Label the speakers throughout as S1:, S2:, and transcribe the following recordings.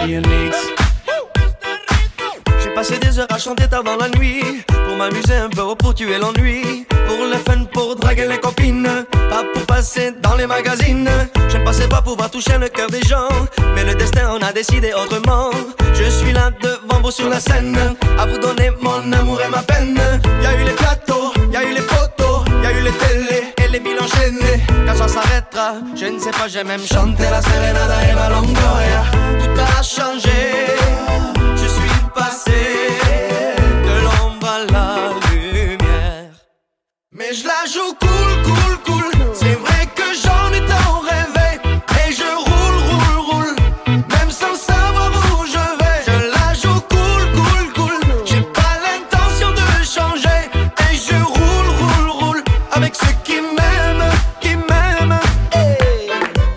S1: DMX. J'ai passé des heures à chanter tard dans la nuit, pour m'amuser un peu ou pour tuer l'ennui, pour le fun, pour draguer les copines, pas pour passer dans les magazines. Je ne pensais pas pouvoir toucher le cœur des gens, mais le destin en a décidé autrement. Je suis là devant vous sur la scène, à vous donner mon amour et ma peine. Y'a eu les plateaux, y'a eu les photos, y'a eu les télés et les villes enchaînées. Quand ça s'arrêtera, je ne sais pas, j'ai même chanté la Serenada et ma Longoria. Tout a changé, je suis passé de l'ombre à la lumière. Mais je la joue cool, cool, cool. C'est vrai que j'en ai tant rêvé, et je roule, même sans savoir où je vais. Je la joue cool, cool, cool. J'ai pas l'intention de changer, et je roule, avec ceux qui m'aiment, qui m'aiment. Hey.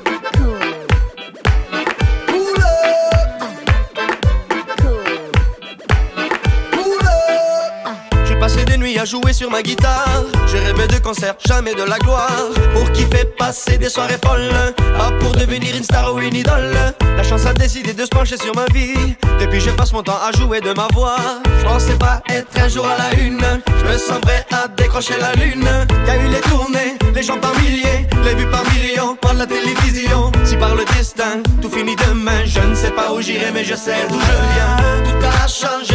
S1: J'ai passé des nuits à jouer sur ma guitare. J'ai rêvé de concerts, jamais de la gloire. Pour kiffer, passer des soirées folles, pas pour devenir une star ou une idole. La chance a décidé de se pencher sur ma vie. Depuis je passe mon temps à jouer de ma voix. Je pensais pas être un jour à la une. Je me sens prêt à décrocher la lune. Y'a eu les tournées, les gens par milliers, les vues par millions, par la télévision. Si par le destin, tout finit demain, je ne sais pas où j'irai, mais je sais d'où je viens. Tout a changé,